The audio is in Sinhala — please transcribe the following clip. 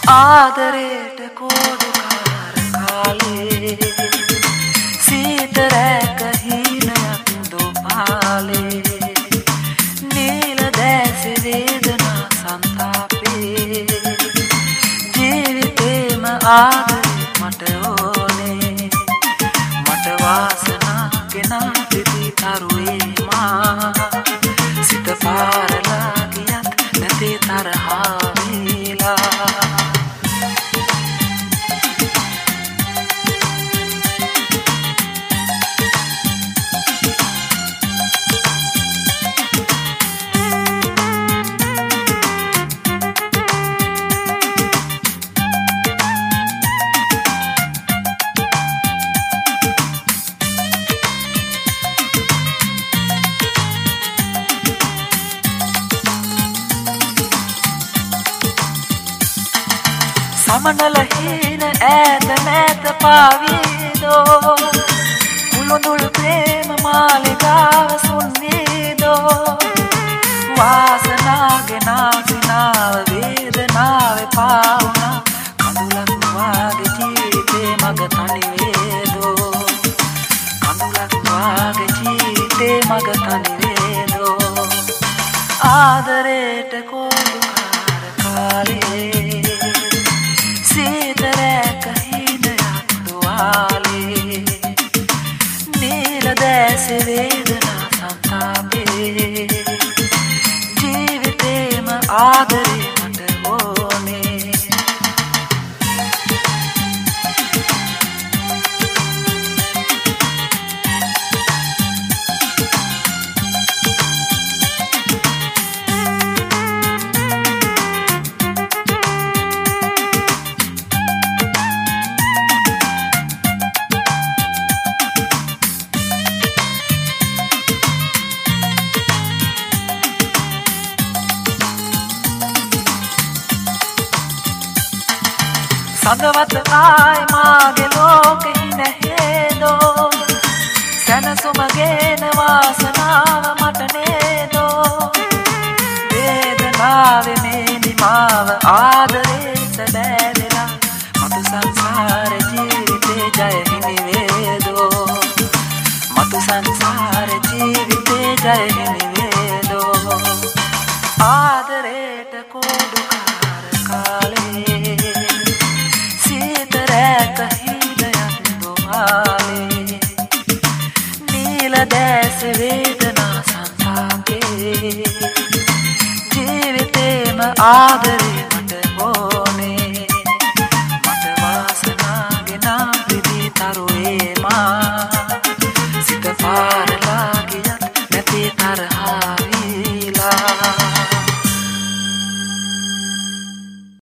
ආදරේට කෝඩුකාර කාලේ සීතරැක හීනයක් දොපාලේ නීල දැසි වේදනා සන්තාපේ ජීවිතේම ආදරේ මට ඕනේ මට වාසනා ගෙනා තිබී තරුවේ මා සිත පාරලා ගියත් නැතේ තරහා වේලා සමනල හීන ඈත මෑත පාවීදෝ කුළුඳුල් ප්‍රේම මාලිගාව සුන්නීදෝ වාසනාගේ නාසිනාව වේදනාවේ පාවුනා කඳුලක් වාගේ ජීවිතේ මග තනි වේදෝ කඳුලක් වාගේ ජීවිතේ මග තනි වේදෝ ආදරේට කෝඩුකාර කාලේ සීතරැක හීනයක් දුවාලේ නීල දැසි වේදනා සන්තාපේ ජීවිතේම ආදරේ මට ඕනේ සඳවත ආයි මාගේ ලෝකෙහි නැහේදෝ සැනසුමගෙන වාසනාව මට නේදෝ වේදනාවේ මේ නිමාව ආදරේට බැඳලා මතු සංසාර ජීවිතේ ජය හිමි වේදෝ මතු සංසාර ජීවිතේ ජය හිමි වේදෝ ආදරේට කෝඩුකාර කාලේ සීතරැක හීනයක් දුවාලේ නීල දැසි වේදනා සන්තාපේ ජීවිතේම ආදරේ